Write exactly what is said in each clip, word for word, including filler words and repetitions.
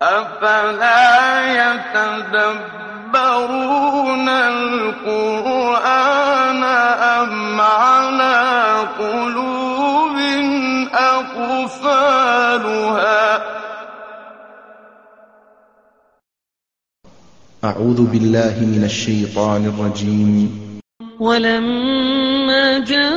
أفلا يتدبرون القرآن أم على قلوب أقفالها أعوذ بالله من الشيطان الرجيم. ولما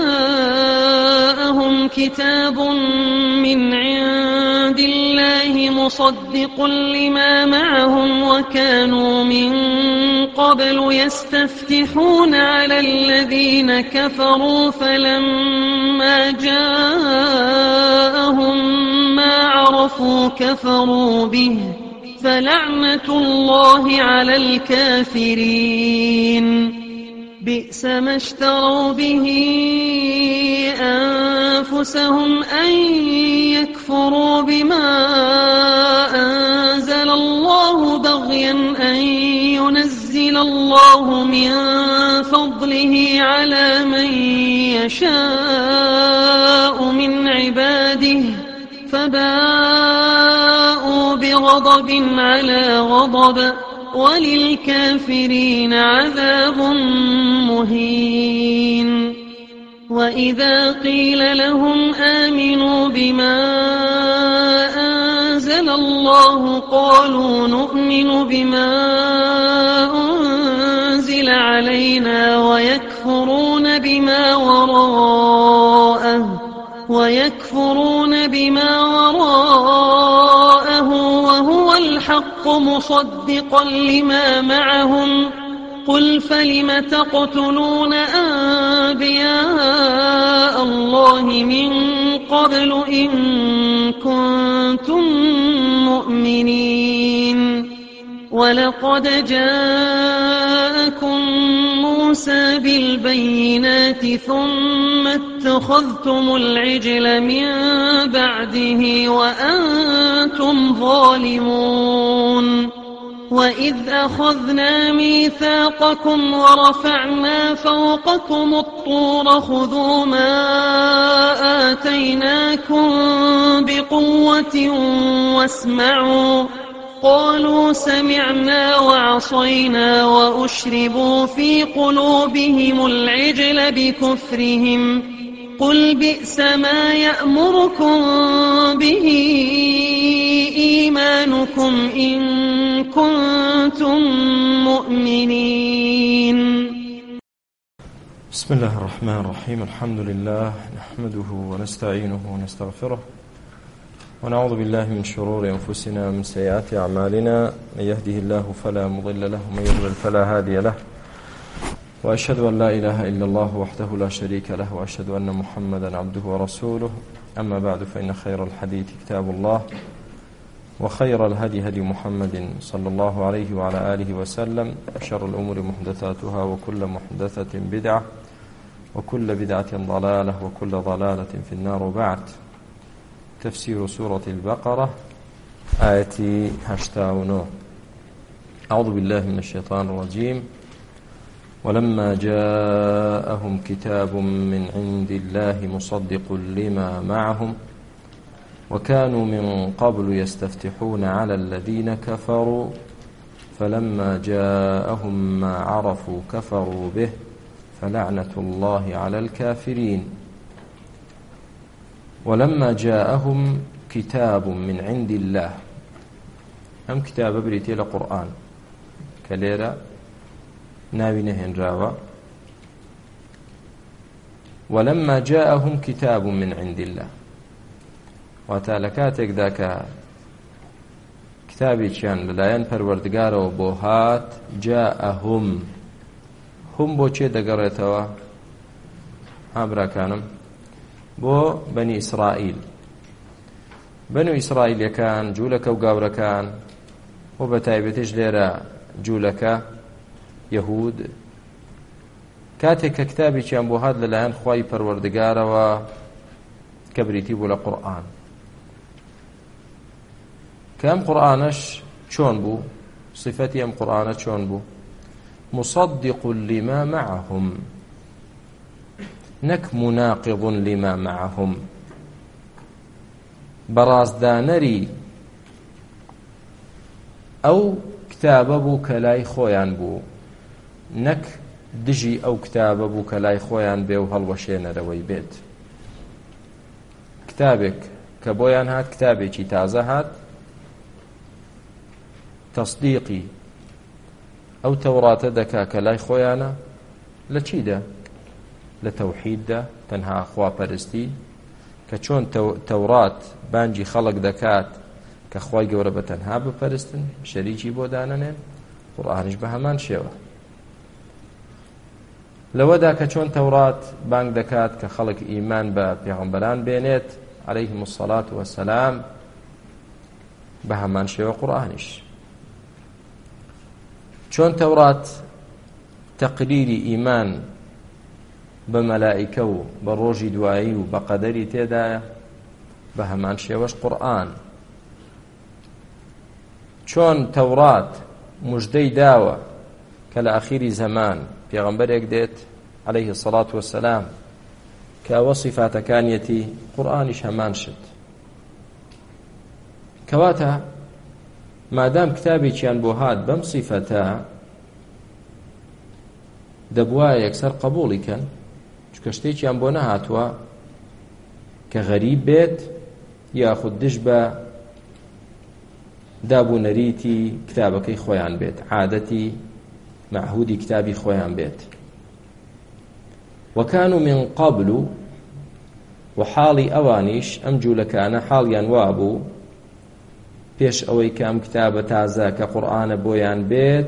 جاءهم كتاب من عند الله مصدق لما معهم وكانوا من قبل يستفتحون على الذين كفروا فلما جاءهم ما عرفوا كفروا به فلعنة الله على الكافرين. بئس ما اشتروا به أنفسهم أن يكفروا بما أنزل الله بغيا أن ينزل الله من فضله على من يشاء من عباده فباءوا بغضب على غضب وللكافرين عذاب مهين. وإذا قيل لهم آمنوا بما أنزل الله قالوا نؤمن بما أنزل علينا ويكفرون بما وراءه ويكفرون بما وراءه وهو الحق مصدقا لما معهم قل فلم تقتلون أنبياء الله من قبل إن كنتم مؤمنين. ولقد جاءكم موسى بالبينات ثم اتخذتم العجل من بعده وأنتم ظالمون. وإذ أخذنا ميثاقكم ورفعنا فوقكم الطور خذوا ما آتيناكم بقوة واسمعوا قالوا سمعنا وعصينا وأشربوا في قلوبهم العجل بكفرهم قل بئس ما يأمركم به إيمانكم إن كنتم مؤمنين. بسم الله الرحمن الرحيم. الحمد لله نحمده ونستعينه ونستغفره ونعوذ بالله من شرور أنفسنا ومن سيئات أعمالنا من يهده الله فلا مضل له ومن يضلل فلا هادي له وأشهد أن لا إله إلا الله وحده لا شريك له وأشهد أن محمدا عبده ورسوله. أما بعد فإن خير الحديث كتاب الله وخير الهدي هدي محمد صلى الله عليه وعلى آله وسلم وشر الأمور محدثاتها وكل محدثة بدعة وكل بدعة ضلالة وكل ضلالة في النار. وبعد تفسير سورة البقرة آية هشتاونو. أعوذ بالله من الشيطان الرجيم. ولما جاءهم كتاب من عند الله مصدق لما معهم وكانوا من قبل يستفتحون على الذين كفروا فلما جاءهم ما عرفوا كفروا به فلعنة الله على الكافرين. ولما جاءهم كتاب من عند الله هم كتاب بريتي لقرآن كليرا ناوي نهن راوا. ولما جاءهم كتاب من عند الله وتالكاتك ذاك كتابي كان للاين پروردگار وبوهات جاءهم هم بو چه دقريتوا هابرا كانم بو بني إسرائيل. بنو إسرائيل كان جولك وقاور كان وبتايبتش ليرا جولك يهود كاتك كتابي كان بو هاد للاين خواي پروردگار و كبريتي بولا قرآن كم قرآنش چون بو صفتي ام قرآن چون بو مصدق لما معهم نك مناقض لما معهم برازدانري ئەو کتابە بوو کە لای خۆیان بوو، نەک دژی ئەو کتابە بوو کە لای خۆیان بێ و هەڵوەشێنەرەوەی بێت. کتابێک کە بۆیان هات کتابێکی تازە هات، تەصدیقی ئەو تەوراتە دەکا کە لای خۆیانە. لە چیدا؟ لە تەوحیددا، تەنها خواپەرستی، کە چۆن تەورات بانگی خەڵک دەکات کە خوای گەورە بە تەنها بپەرستن، شەریکی بۆ دانەنێن، قورئانیش بە هەمان شێوە. لەوەدا کە چۆن تەورات بانگ دەکات کە خەڵک ئیمان بە پێغەمبەران بێنێت عەلەیهیم السەڵات وەسەلام، بە هەمان شێوە قورئانیش. چۆن تەورات تەقریری ئیمان بە مەلائیکە و بە ڕۆژی دوایی و بە قەدەری تێدایە، بە هەمان شێوەش قورئان. چۆن تەورات موژدەی داوە کە لە ئەخیری زەمان پێغەمبەرێک دێت عەلەیهی السەڵات وەسەلام کە ئەوە صیفاتەکانیەتی، قورئانیش هەمان شت. کەواتە مادام کتابێکیان بۆ هات بەم صیفەتە، دەبوایە یەکسەر قبوڵی کەن، چونکە شتێکیان بۆ نەهاتووە کە غەریب بێت یاخود دش بە دابوونەریتی کتابەکەی خۆیان بێت، عادەتی معهودی کتابی خۆیان بێت. وەکانوا من قبل، و حاڵی ئەوانیش ئەم جوولەکانە حاڵیان وابوو پێش ئەوەی کە ئەم کتابە تازە کە قورئانە بۆیان بێت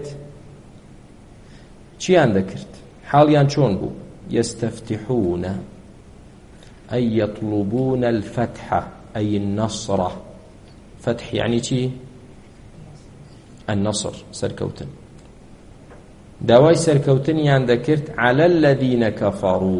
چیان دەکرد؟ حاڵیان چۆن بوو؟ يستفتحون أي يطلبون الفتح أي النصر. فتح يعني چی؟ النصر، سەرکەوتن. داوای سەرکەوتنیان دەکرد على الذين كفروا،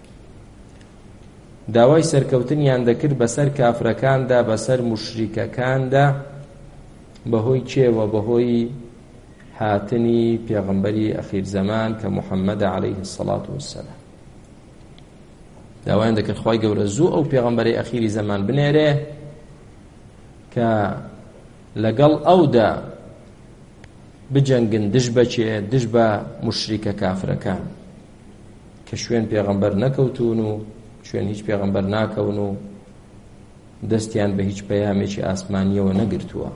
داوای سەرکەوتنیان دەکرد بەسەر کافرەکاندا، بەسەر موشریکەکاندا، بەهۆی چێوە؟ بەهۆی هاتنی پێغەمبەری ئەخیر زەمان کە موحەممەدە عەلەیهی السەڵات وەسەلام. داوایان دەکرد خوای گەورە زوو ئەو پێغەمبەرەی ئەخیری زەمان بنێرێ کە لەگەڵ ئەودا بجەنگن دژ بەچێ؟ دژ بە موشریکە کافرەکان کە شوێن پێغەمبەر نەکەوتون و شوێن هیچ پێغەمبەر ناکەون و دەستیان بە هیچ پەیامێکی ئاسمانیەوە نەگرتووە.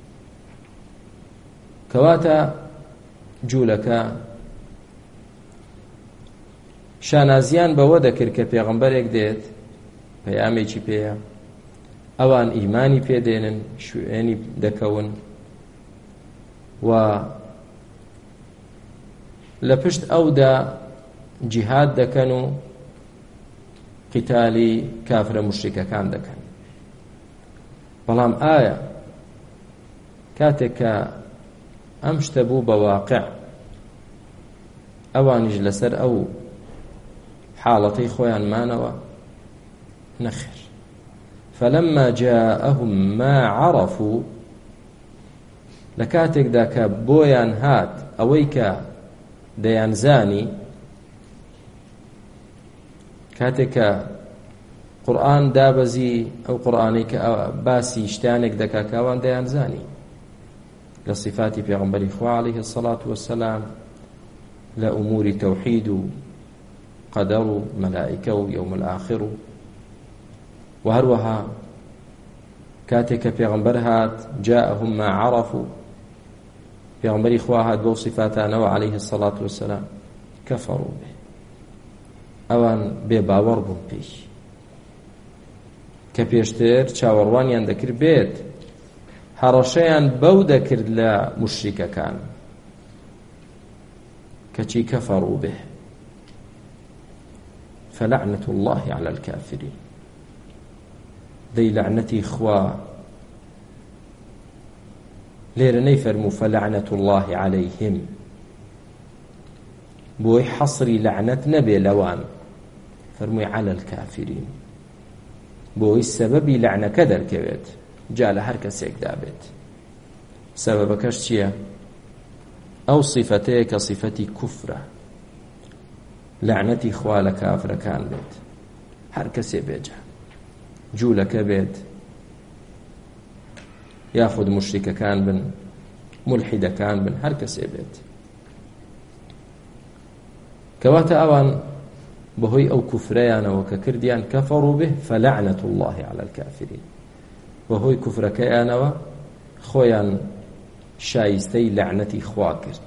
کەواتە جوولەکە شانازیان بەوە دەکرد کە پێغەمبەرێک دێت پەیامێکی پێیە، ئەوان ئیمانی پێدێنن، شوێنی دەکەون و لە پشت ئەودا جیهاد دەکەن و قیتالی کافرە موشریکەکان دەکەن. بەڵام ئایا کاتێک کە ئەم شتە بوو بە واقع، ئەوانیش لەسەر ئەو حاڵەتەی خۆیان مانەوە؟ نەخێر. فلما جاءهم ما عرفوا، لە کاتێکدا کە بۆیان هات ئەوەی کە دەیانزانی، کاتێک کە قورئان دابەزی ئەو قورئانەی کە باسی شتانێک دەکا کە ئەوان دەیانزانی لە صفاتی پێغەمبەری خوا عەلەیهی السەڵات وەسەلام، لە ئوموری تەوحید و قەدەر و مەلائیکە و یەوم الآخر و و هەروەها کاتێک کە پێغەمبەر هات جاءهم ما عرفوا، پێغەمبەری خوا هات بەو صفاتانەوە عەلەیهی السەڵات وەسەلام، کەفەڕوا به، ئەوان بێباوەڕ بوون پێی، کە پێشتر چاوەڕوانیان دەکرد بێت، هەڕەشەیان بەو دەکرد لە موشریکەکان کەچی کەفەڕوا به. فلعنة الله على الكافرين، دەی لعنەتی خوا لێرە نەیفەرموو فلعنة الله عليهم، بۆی حەسری لعنەت نەبێ لەوان، فەرمووی على الكافرين، بۆی سەبەبی لعنەکە دەرکەوێت، جا لە هەر کەسێکدا بێت. سەبەبەکەش چییە؟ ئەو صیفەتەیە کە صیفەتی کوفرە، لعنەتی خوا لە کافرەکان بێت، هەر کەسێ بێجا، جوولەکە بێت یاخود موشریکەکان بن ملحدەکان بن هەر کەسێ بێت کەواتە ئەوان بەهۆی ئەو کوفرەیانەوە کە کردیان کەفەڕوا به فەلەعنەت الله علی الکافرین بەهۆی کوفرەکەیانەوە خۆیان شایستەی لەعنەتی خوا کرد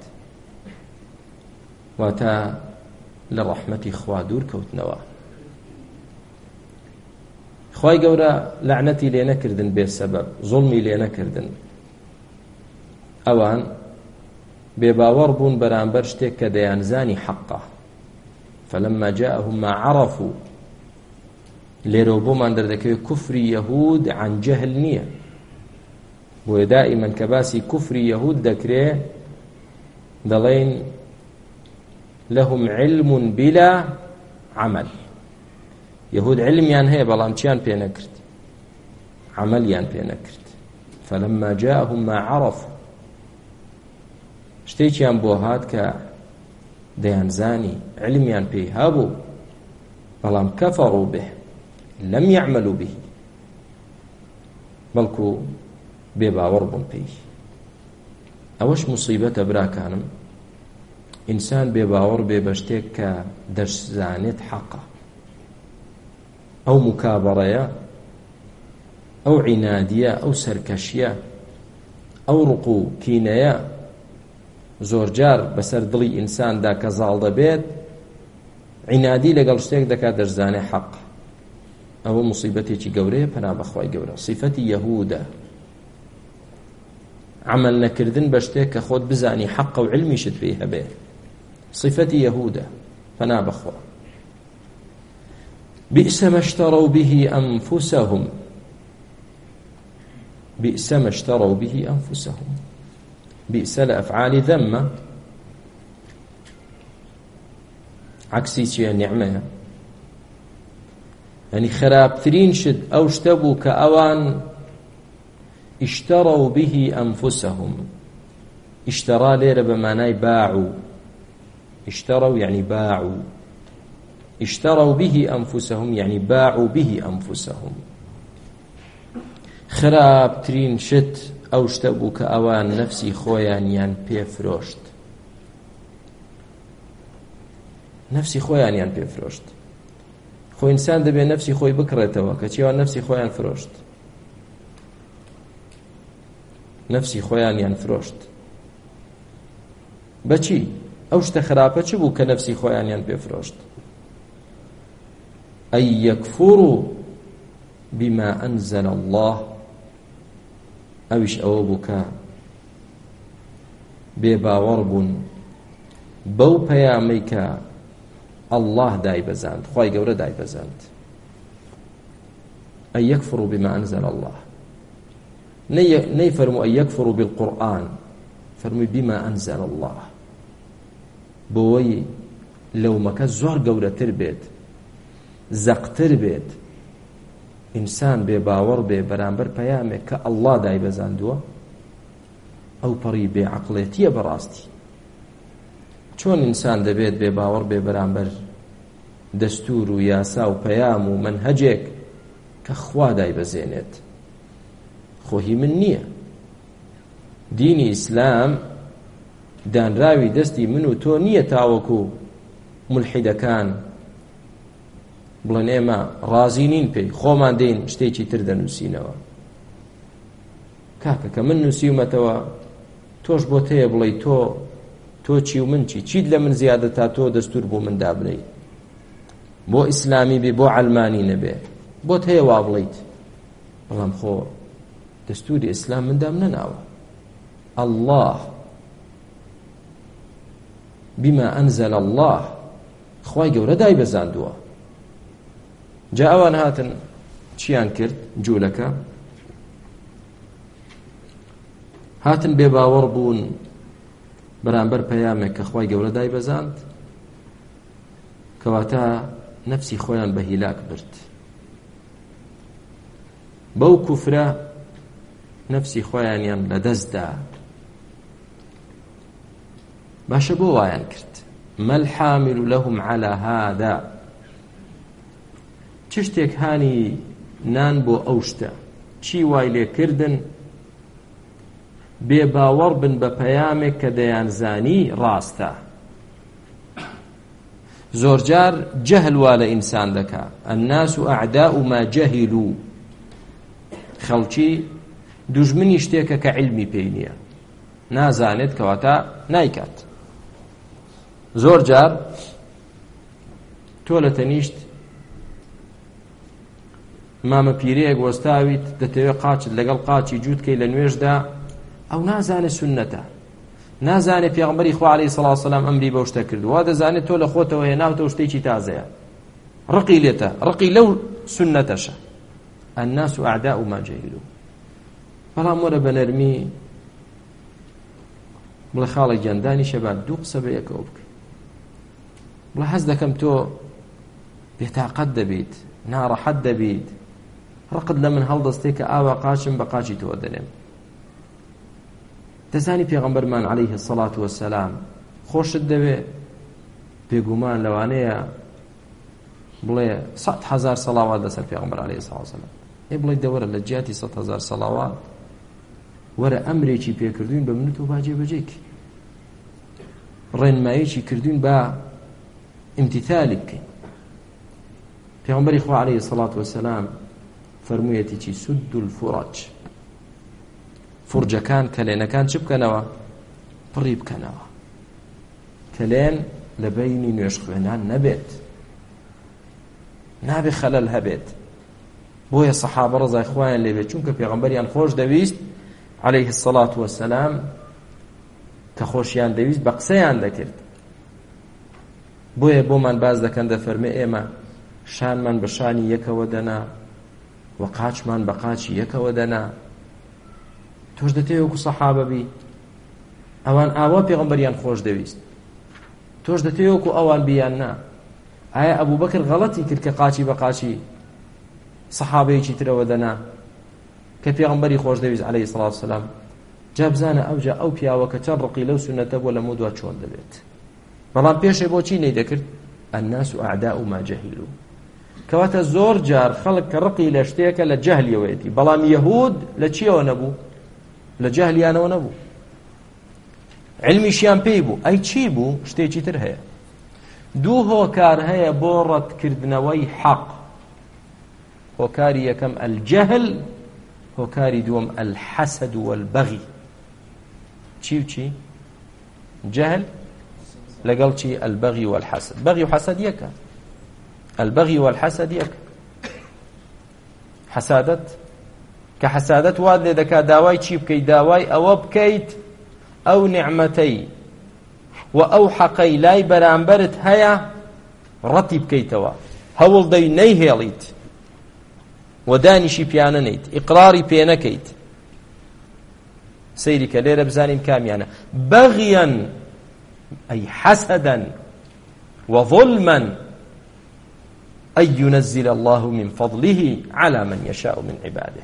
واتە لە ڕەحمەتی خوا دوور کەوتنەوە خوای گەورە لەعنەتی لێ نەکردن بێ سەبەب زوڵمی لێ نەکردن ئەوان بێباوەڕ بوون بەرامبەر شتێک کە دەیانزانی حەقە فلما جاءهم ما عرفوا لێرەوە بۆمان دەردەکەوێت کوفری یەهود عن جەهل نییە بۆیە دائیمەن کە باسی کوفری یەهود دەکرێ دەڵێن لهم علم بلا عمل یەهود علمیان هەیە بەڵام چیان پێ نەکرد عملیان پێ نەکرد فلما جاءهم ما عرفوا شتێکیان بۆ هات کە دەیانزانی علمیان پێی هەبوو بەڵام کەفەڕوا به لەم یعملوا به بەڵکو بێباوەڕ بوون پێی ئەوەش موسیبەتە براکانم ئینسان بێباوەڕ بێ بە شتێک کە دەشزانێت حەقە ئەو مکابەڕەیە ئەو عینادیە ئەو سەرکەشیە ئەو ڕق و کینەیە زۆر جار بەسەر دڵی ئینساندا کە زاڵ دەبێت عینادی لەگەڵ شتێک دەکات دەشزانێ حەق ئەوە موسیبەتێکی گەورەیە پەنا بەخوای گەورە صیفەتی یەهودە عمل نەکردن بە شتێک کە خۆت بزانی حەقە و علمیشت پێی هەبێ صیفەتی یەهودە پەنا بەخوا بئس ما اشتروا به أنفسهم بئس ما اشتروا به أنفسهم بئس لأفعال ذمة عكسي چیە نعمەیە يعني خراپترین شت ئەو شتە بوو کە ئەوان اشتروا به أنفسهم اشترى لێرە بە مانای باعوا اشتروا يعني باعوا اشتروا به أنفسهم يعني باعوا به أنفسهم خراپترین شت ئەو شتە بوو کە ئەوان نەفسی خۆیانیان پێفرۆشت نەفسی خۆیانیان پێفرۆشت خۆ ئینسان دەبێت نەفسی خۆی بکڕێتەوە کە چیەوە نەفسی خۆیان فرۆشت نەفسی خۆیانیان فرۆشت بەچی ئەو شتە خراپە چ بوو کە نەفسی خۆیانیان پێفرۆشت ئەی یەکفوروا بما أنزل الله ئەویش ئەوە بوو کە بێباوەڕ بوون بەو پەیامەی کە الله دایبەزاند خوای گەورە دایبەزاند ئەی یەکفوروا بما أنزل الله نەیفەرموو ئەی یەکفوروا بالقورآن فەرمووی بما أنزل الله بۆەوەی لەومەکە زۆر گەورەتر بێت زەقتر بێت ئینسان بێ باوەڕ بێ بەرامبەر پەیامێک کە ئەڵڵا دایبەزاندووە ئەو پەڕی بێعەقڵێتیە بەڕاستی چۆن ئینسان دەبێت بێ باوەڕ بێ بەرامبەر دەستور و یاسا و پەیام و منهەجێک کە خوا دایبەزێنێت خۆهی من نییە دینی ئیسلام دانراوی دەستی من و تۆ نییە تاوەکو ملحیدەکان بڵێن ئێمە ڕازی نین پێی خۆمان دێین شتێکی تر دەنووسینەوە کاکە کە من نووسیومەتەوە تۆش بۆ تەیە بڵێ تۆ تۆ چی و من چی چیت لە من زیادە تا تۆ دەستور بۆ من دابنەی بۆ ئیسلامی بێ بۆ عەلمانی نەبێ بۆت هەیە وا بڵیت بەڵام خۆ دەستوری ئیسلام مندام نەناوە الله بما أنزل الله خوای گەورە دایبەزاندووە جا ئەوان هاتن چیان کرد جوولەکە هاتن بێ باوەڕ بوون بەرامبەر پەیامێک کە خوای گەورە دایبەزاند کەواتە نەفسی خۆیان بە هیلاک برد بەو کوفرە نەفسی خۆیانیان لە دەستدا باشە بۆ وایان کرد ما الحامل لهم على هذا چ شتێک هانی نان بۆ ئەو شتە چی وای لێکردن بێباوەڕ بن بە پەیامێک کە دەیانزانی ڕاستە. زۆرجار جەهل وا لە ئینسان دەکا. الناس ئەعداء ما جەهلوا، خەڵکی دوژمنی شتێکە کە علمی پێی نییە، نازانێت کەواتە نایکات. زۆرجار تۆ لە تەنیشت مامە پیرەیەک وەستاویت دەتەوێت قاچت لەگەڵ قاچی جووتکەی لە نوێژدا، ئەو نازانێت سونەتە، نازانێت پێغەمبەری خوا عەلەیهی سەڵاتو وەسەلام ئەمری بەو شتە کردووە، وا دەزانێت تۆ لە خۆتەوە هێناوتەوە شتێکی تازەیە، ڕقی لێتە، ڕقی لەو سونەتەشە. الناس ئەعداء ما جەهلوا. بەڵام وەرە بە نەرمی بڵێ خاڵی گیاندانی شەبات دوو قسە بە یەکەوە بکە، بڵێ حەز دەکەم تۆ بێتاقەت دەبیت، ناڕەحەت دەبیت، ڕقت لە من هەڵدەستێ کە ئاوا قاچم بە قاچی تۆ دەنێم. دەزانی پێغەمبەرمان عەلەیهی السەڵاتو وەسەلام خۆشت دەوێ، بێگومان لەوانەیە بڵێ سەد هەزار سەڵاوات لەسەر پێغەمبەر عەلەیهی السەڵاتو وەسەلام، ئێ بڵێ دەوەرە لە جیاتی سەد هەزار سەڵاوات وەرە ئەمرێکی پێکردوین بە من و تۆ باجێ بەجێکی، ڕێنماییەکی کردوین بە ئیمتیثالی بکەین. پێغەمبەری خوا عەلەیهی السەڵاتو وەسەلام فەرموویەتی چی؟ سد الفرج، فرجەکان کەلێنەکان چ بکەنەوە؟ پڕی بکەنەوە، کەلێن لە بەینی نوێژ خوێنان نەبێت، نابێ خەلەل هەبێت. بۆیە سەحابە ڕەزای خوایان لێبێت، چونکە پێغەمبەریان خۆش دەویست عەلەیهی السەڵاتو وەسەلام، کە خۆشیان دەویست بە قسەیان دەکرد. بۆیە بۆمان باز دەکەن دەفەرمێ ئێمە شانمان بە شانی یەکەوە دەنا و قاچمان بە قاچی یەکەوە دەنا. تۆش دەتەوێت وەکو سەحابە بی، ئەوان ئاوا پێغەمبەریان خۆش دەویست، تۆش دەتەوێت وەکو ئەوان بیان نا؟ ئایا ئەبوو بەکر غەڵەتی کرد کە قاچی بە قاچی سەحابەیەکی ترەوە دەنا کە پێغەمبەری خۆش دەویست عەلەیهی سەڵاتو وەسەلام؟ جا بزانە ئەوجا ئەو پیاوە کە چەند ڕقی لەو سونەتە بۆ لەمە دوات چۆن دەبێت. بەڵام پێشێ بۆچی نەیدەکرد؟ الناس ئەعداء ما جەهلوا. کەواتە زۆر جار خەڵک کە ڕقی لە شتێکە لە جەهلیەوەیەتی، بەڵام یەهود لە چیەوە نەبوو؟ لە جەهلیانەوە نەبوو، علمیشیان پێی بوو. ئەی چی بوو؟ شتێکی تر هەیە. دوو هۆکار هەیە بۆ ڕەتکردنەوەی حەق. هۆکاری یەکەم الجەهل، هۆکاری دووەم الحەسەد والبەغی. چی و چی؟ جەهل لەگەڵ چی؟ البەغی والحەسەد. بەغی و حەسەد یەکە، البەغی والحەسەد یەکە. حەسادەت کە حەسادەت واد لێ دەکات داوای چی بکەیت؟ داوای ئەوە بکەیت ئەو نیعمەتەی و ئەو حەقەی لای بەرامبەرت هەیە ڕەتی بکەیتەوە، هەوڵ دەی نەیهێڵیت و دانیشی پیانە نەیت، ئیقراری پێ نەکەیت. سەیری کە لێرە بزانین کامیانە. بەغیەن ئەی حەسەدەن وظلمەن ئەن ينزل الله من فضله على من يشاء من عباده.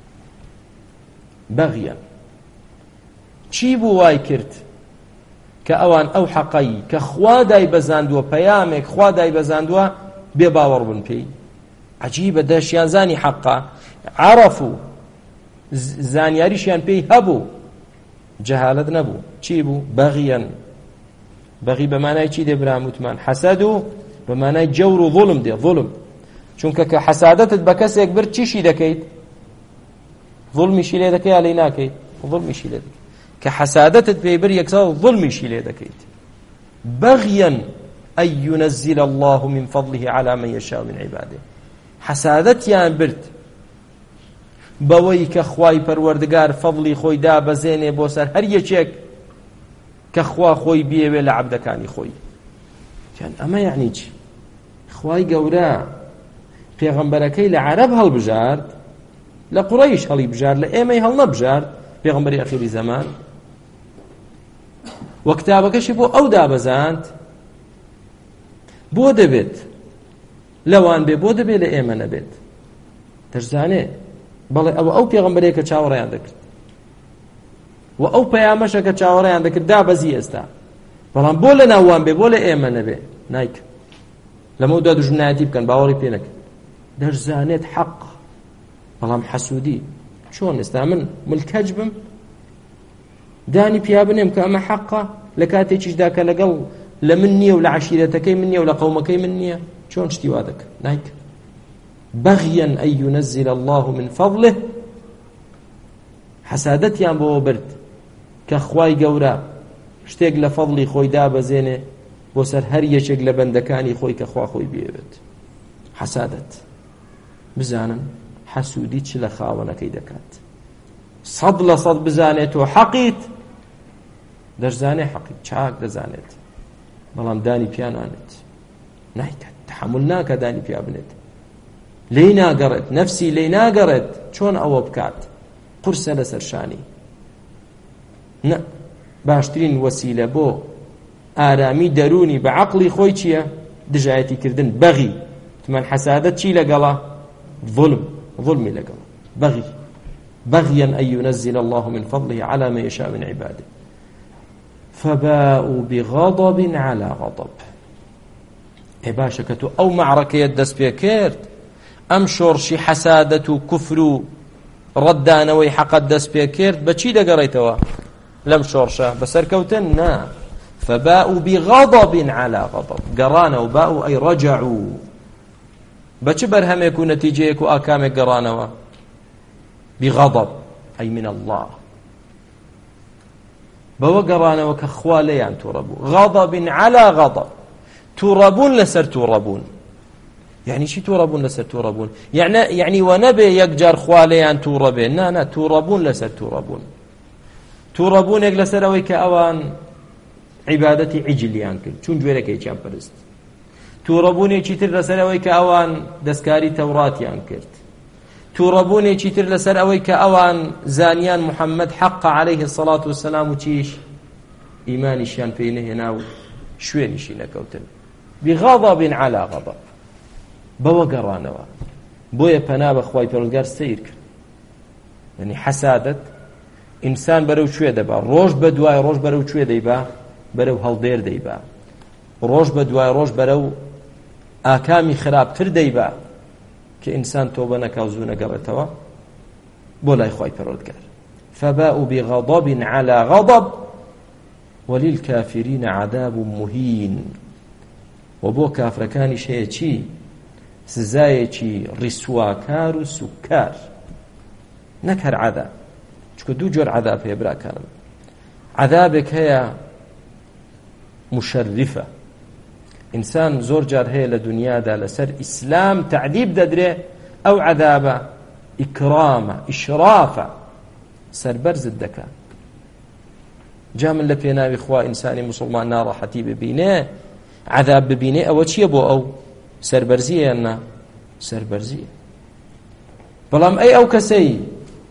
بەغیەن چی بوو وای کرد کە ئەوان ئەو حەقەی کە خوا دایبەزاندووە، پەیامێک خوا دایبەزاندووە، بێ باوەڕ بن پێی؟ عەجیبە، دەشیان زانی حەقا، عەرەف و زانیاریشیان پێی هەبوو، جەهالەت نەبوو. چی بوو؟ بەغیەن. بەغی بە مانای چی دێ براموتمان؟ حەسەد و بە مانای جەور و ظڵم دێ، ظڵم. چونکە کە حەسادەتت بە کەسێک برد چیشی دەکەیت؟ ظڵمیشی لێ دەکەی یا لێی ناکەیت؟ ظڵمیشی لێ دەکەیت. کە حەسادەتت پێی بر یەکساڵ ظڵمیشی لێ دەکەیت. بەغیەن ئەن ينزل الله من فضله على من يشاء من عباده. حەسادەتیان برد بەوەی کە خوای پەروەردگار فەضلی خۆی دابەزێنێ بۆ سەر هەر یەکێک کە خوا خۆی بێوێ لە عەبدەکانی خۆی. یان ئەمە یعنی چی؟ خوای گەورە پێغەمبەرەکەی لە عەرەب هەڵبژارد، لە قوڕەیش هەڵی بژارد، لە ئێمەی هەڵنەبژارد، پێغەمبەری ئەخیری زەمان، و کتابەکەشی بۆ ئەو دابەزاند. بۆ دەبێت لەوان بێ، بۆ دەبێت لە ئێمە نەبێت؟ دەشزانێ بەڵێ ئەوە ئەو پێغەمبەرەیە کە چاوەڕێیان دەکرد و ئەو پەیامەشە کە چاوەڕێیان دەکرد دابەزی ئێستا، بەڵام بۆ لە ناوان بێ، بۆ لە ئێمە نەبێ نایکە. لەمە دا دوژمنایەتی بکەن، باوەڕی پێ نەکەن. دەشزانێت حەق، بەڵام حەسوودی. چۆن ئێستا من ملکەج بم دانی پیا بنێم کە ئەمە حەقە لە کاتێکیشدا کە لەگەڵ لە من نییە و لە عەشیرەتەکەی من نییە و لە قەومەکەی من نییە چۆن شتی وا دەکەن نایکە بەغیاً ئەن یونەزیل الله من فەضله حەسادەتیان بۆەوە برد کە خوای گەورە شتێک لە فەضلی خۆی دابەزێنێ بۆ سەر هەر یەکێک لە بەندەکانی خۆی کە خوا خۆی بێوێت حەسادەت بزانن حەسوودی چ لە خاوەنەکەی دەکات سەد لە سەد بزانێت و حەقیت دەشزانێ حەقیت چاک دەزانێت بەڵام دانی پیا نانێت نایکات تحمل ناکە دانی پیا بنێت لێی ناگەڕێت نەفسی لێی ناگەڕێت چۆن ئەوە بکات قورسە لەسەر شانی نە باشترین وەسیلە بۆ ئارامی دەرونی بە عەقڵی خۆی چییە دژایەتی کردن بەغی تمان حەسادەت چی لەگەڵا ظلم ظلمی لەگەڵا بەغی بغيا أن ينزل الله من فضله على من يشاء من عباده فباءوا بغضب على غضب اي باشا كتو او معركة يدس بيكيرت ام شورشي حسادة كفر ردانا ويحق دس بيكيرت بچي دا قريتوا لم شورشا بسر كوتن نا فباءوا بغضب على غضب قرانا وباءوا اي رجعوا بچ برهمك ونتيجيك واكامك قرانا بغضب أي من الله بوقرانا وكخوا ليان توربون غضب على غضب توربون لسر توربون يعني شي توربون لسر توربون يعني يعني ونبي يقجر خوا ليان توربين نا نا توربون لسر توربون توربون يقلسر ويك أوان عبادتي عجليان كل چون جويرك يجان برست توربون يشتر لسر ويك أوان دسكاري توراتيان كرت توڕەبوونێکی تر لەسەر ئەوەی کە ئەوان زانیان محەممەد حەق عليه الصلاة والسلام و چیش ئیمانیشیان پێی نەهێنا و شوێنیشی نەکەوتن بغضب على غضب بەوە گەڕانەوە بۆیە پەنا بە خوای پەروەردگار سەیر کرد یعنی حەسادەت ئینسان بەرەو کوێ دەبا ڕۆژ بە دوای ڕۆژ بەرەو کوێ دەیبا بەرەو هەڵدێر دەیبا ڕۆژ بە دوای ڕۆژ بەرەو ئاکامی خراپتر دەیبا کە ئینسان تۆبە نەکا و زوو نەگەڕێتەوە بۆ لای خوای پەروەردگار فباءوا بغضب على غضب وللكافرين عذاب مهين وبو كافرەکانی شەیە چی سزایەکی ڕیسواکار و سوکار نەک هەر عەذاب چونکە دوو جۆر عەذاب هەیە براکانم عەذابێک هەیە مشرفە إنسان زور جار هي لدنيا دا لسر إسلام تعذيب ددري أو عذابة إكرامة إشرافة سر برز الدكا جا من لبينا بإخوة إنساني مسلمان نار حتي ببينه عذاب ببينه أو چي بو أو سر برزية أنا سر برزية بلام أي أو كسي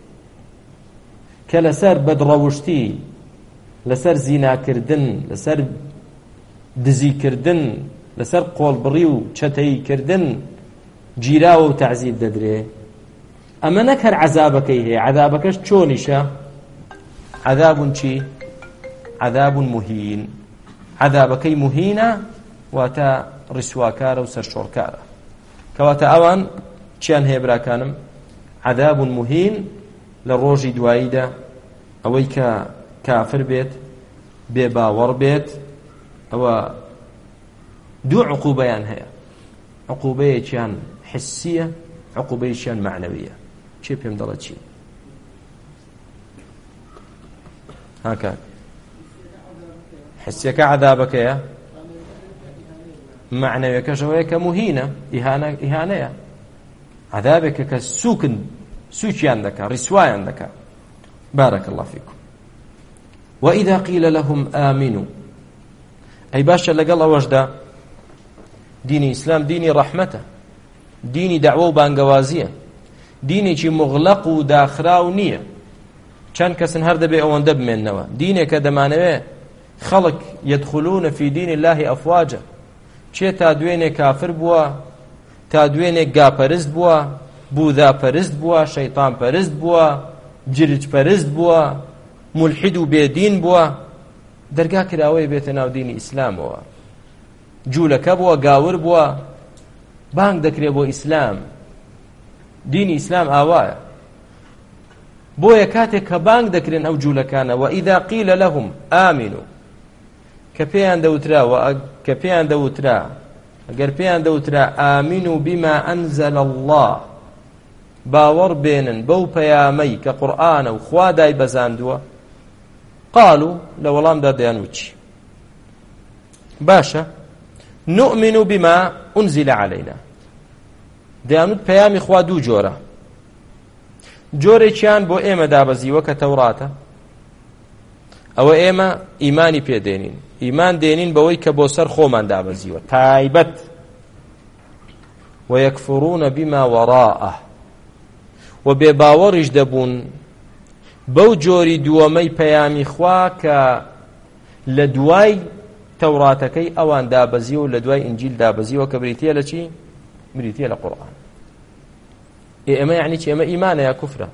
كالسر بدروشتي لسر زينا كردن لسر دزی کردن لەسەر قۆڵبڕی و چەتەی کردن گیراوە و تعزیب دەدرێ ئەمە نەک هەر عەذابەکەی هەیە عەذابەکەش چۆنیشە عەذابون چی عەذاب مهین عەذابەکەی مهینە واتە ڕیسواکارە و سەرشۆڕکارە کەواتە ئەوان چیان هەیە براکانم عەذاب مهین لە ڕۆژی دواییدا ئەوەی کە کافر بێت بێ باوەڕ بێت ئەوە دوو عقوبەیان هەیە عقوبەیەکیان حسیە عقوبەیەکیان معنەویە چێ پێم دەڵێت چی هاکە حسیەکە عەذابەکەیە معنەویەکەش ئەوەیە کە موهینە ئیهانەیە عەذابێکە کە سووکن سووکیان دەکا ڕیسوایان دەکا بارك الله فيكم وإذا قيل لهم آمنوا أي باشا لقل أوجدا ديني إسلام ديني رحمته ديني دعوة بانقوازية ديني چي مغلق و داخراو نية چند كسن هر دبي أوان دب من نوا ديني كدمانوه خلق يدخلون في دين الله أفواجا چه تادوين كافر بوا تادوين قا پرست بوا بوذا پرست بوا شيطان پرست بوا جرج پرست بوا ملحد و بيدين بوا دەرگا کراوەی بێتە ناو دینی ئیسلامەوە جوولەکە بووە گاور بووە بانگ دەکرێت بۆ ئیسلام دینی ئیسلام ئاوایە بۆیە کاتێک کە بانگ دەکرێن ئەو جوولەکانە وئیذا قیل لەهم ئامینوا کە پێیان دەوترا کە پێیان دەوترا ئەگەر پێیان دەوترا ئامینوا بما ئەنزل الله باوەڕ بێنن بەو پەیامەی کە قورئانە و خوا دای بەزاندووە قالوا لە وەڵامدا دەیانوت چی باشە نؤمن بما أنزل علينا دەیانوت پەیامی خوا دوو جۆرە جۆرێکیان بۆ ئێمە دابەزیوە کە تەوراتە ئەوە ئێمە ئیمانی پێدێنین ئیمان دێنین بەوەی کە بۆ سەر خۆمان دابەزیوە تایبەت ويكفرون بما وراءه و بێباوەڕیش دەبوون بەو جۆری دووەمەی پەیامی خوا کە لە دوای تەوراتەکەی ئەوان دابەزیوە و لە دوای ئینجیل دابەزیوە کە بریتیە لە چی؟ بریتیە لە قورئان. ئێمە یعنی چی؟ ئێمە ئیمانە یا کوفرە؟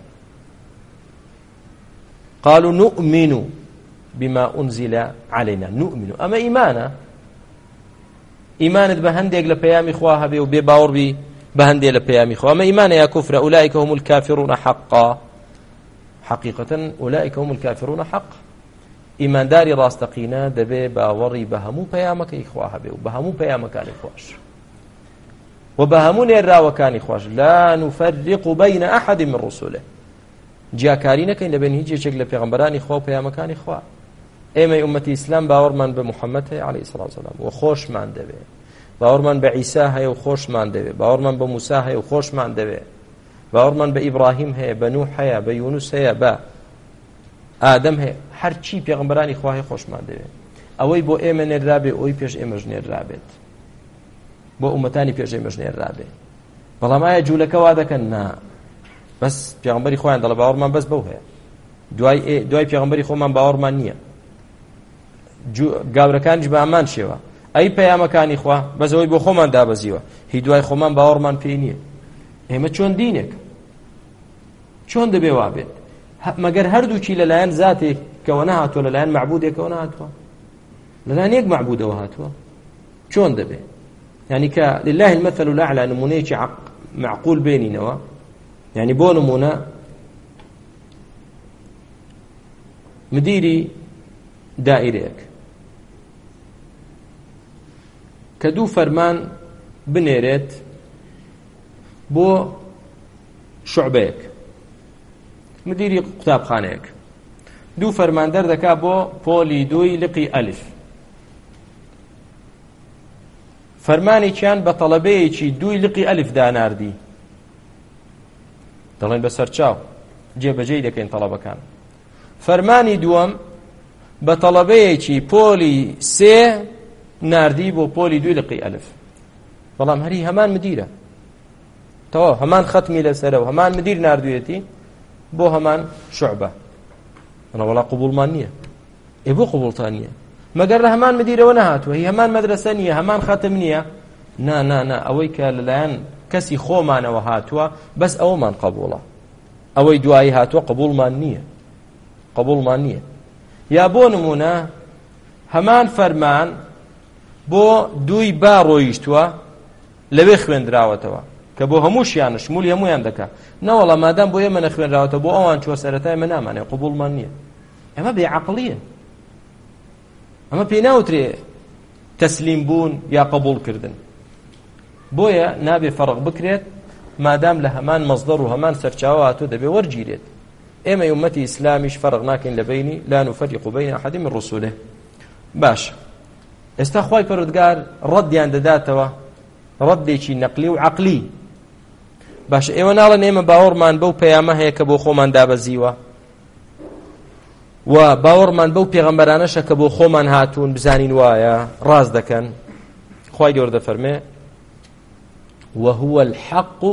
قالوا نؤمن بما أنزل علينا نؤمن أما إيمانا إيمانت بهندق لبيامي خواها بي وبيباور بي بهندق لبيامي خواها أما إيمانا يا كفر أولئك هم الكافرون حقا حقيقة أولئك هم الكافرون حقا إيمان داري راستقينا دبي باوري بهمو بيامك إخواها بي وبهمو بيامك الإخواش وبهمون الراوكان إخواش لا نفرق بين أحد من رسله جاکاری نەکەین لەبێن هیچ یەکێک لە پێغەمبەرانی خوا و پەیامەکانی خوا. ئێمەی ئومەتی ئیسلام باوەڕمان بە موحەممەد هەیە عەلەیهی سەڵاتو وەسەلام و خۆشمان دەوێت، باوەڕمان بە عیسا هەیە و خۆشمان دەوێت، باوەڕمان بە موسا هەیە و خۆشمان دەوێت، باوەڕمان بە ئیبراهیم هەیە، بە نوح هەیە، بە یونس هەیە، بە ئادەم هەیە، هەرچی پێغەمبەرانی خوا هەیە خۆشمان دەوێت. ئەوەی بۆ ئێمە نێرابێ ئەوی پێش ئێمەش نێرابێت، بۆ ئومەتانی پێش ئێمەش نێرابێت. بەڵام ئایا جوولەکە وا دەکەن نا بس پیغمبری خۆیان دەڵێ باوەڕمان بەس بەو هەیە، دوای دوای پیغمبری خۆمان باوەڕمان نییە، گاورەکانیش بە ئەمان شێوە ئەی پەیامەکانی خوا بەس ئەوەی بۆ خۆمان دابەزیوە هی دوای خۆمان باوەڕمان پێی نییە. ئێمە چۆن دینێک چۆن دەبێ وا بێت؟ مەگەر هەردووچی لەلایەن زاتێکەوە نەهاتووە لەلایەن معبودێکەوە نەهاتووە، لەلایەن یەک معبودەوە هاتووە، چۆن دەبێ؟ یعنی کە لله المثل الأعلى نمونەیەکی معقول بێنینەوە. يعني بۆ نمونە مدیری دائیرەیەک کە دوو فەرمان بنێرێت بۆ شوعبەیەک، مدیری قوتابخانەیەک دوو فەرمان دەردەکا بۆ پۆلی دووی لقی ئەلف، فەرمانێکیان بە تەڵەبەیەکی دووی لقی ئەلف داناردی، دەڵێن بەسەر چاو جێبەجێی دەکەین تەڵەبەکان. فەرمانی دووەم بە تەڵەبەیەکی پۆلی سێ ناردی بۆ پۆلی دوی لقی ئەلف، بەڵام هەری هەمان مدیرە، تەواو هەمان خەتمی لەسەرە و هەمان مدیر ناردوێتی بۆ هەمان شوعبە. ئەنە وەڵا قبوڵمان نییە. ئێ بۆ قبوڵتان نییە؟ مەگەر لە هەمان مدیرەوە نەهاتووە، هی هەمان مەدرسە نییە، هەمان خەتم نییە؟ نا نا نا ئەوەی کە لەلایەن کەسی خۆمانەوە هاتووە بەس ئەوەمان قبوڵە، ئەوەی دوایی هاتووە قبوڵمان نییە، قبوڵمان نییە. یا بۆ نمونە هەمان فەرمان بۆ دووی با ڕۆیشتووە لەوێ خوێندراوەتەوە کە بۆ هەمووشیانە شمولی هەمویان دەکات، نەوەڵە مادام بۆ ئێمە نەخوێنراوەتە بۆ ئەوان چوە سەرەتای ئێمە نامانێ، قبوڵمان نییە. ئەمە بێعەقڵیە، ئەمە پێی ناوترێ تەسلیم بوون یا قبوڵکردن. بۆیە نابێ فەرق بکرێت، مادام لە هەمان مەصدەر و هەمان سەرچاوە هاتووە دەبێ وەرگیرێت. ئێمە ئومەتی ئیسلامیش فەرق ناکەین لە بینی لا نفرق بین ئەحەد من ڕسوله. باش ئێستا خوای پەروەردگار ڕەدیان دەداتەوە، ڕەدێکی نەقلی و عەقلی. باش ئێوە ناڵێن ئێمە باوەڕمان بەو پەیامە هەیە کە بۆ خۆمان دابەزیوە و باوەڕمان بەو پێغەمبەرانەشە کە بۆ خۆمان هاتوون بزانین وایە ڕاست دەکەن. خوای گەورە دەفەرمێ وهو الحق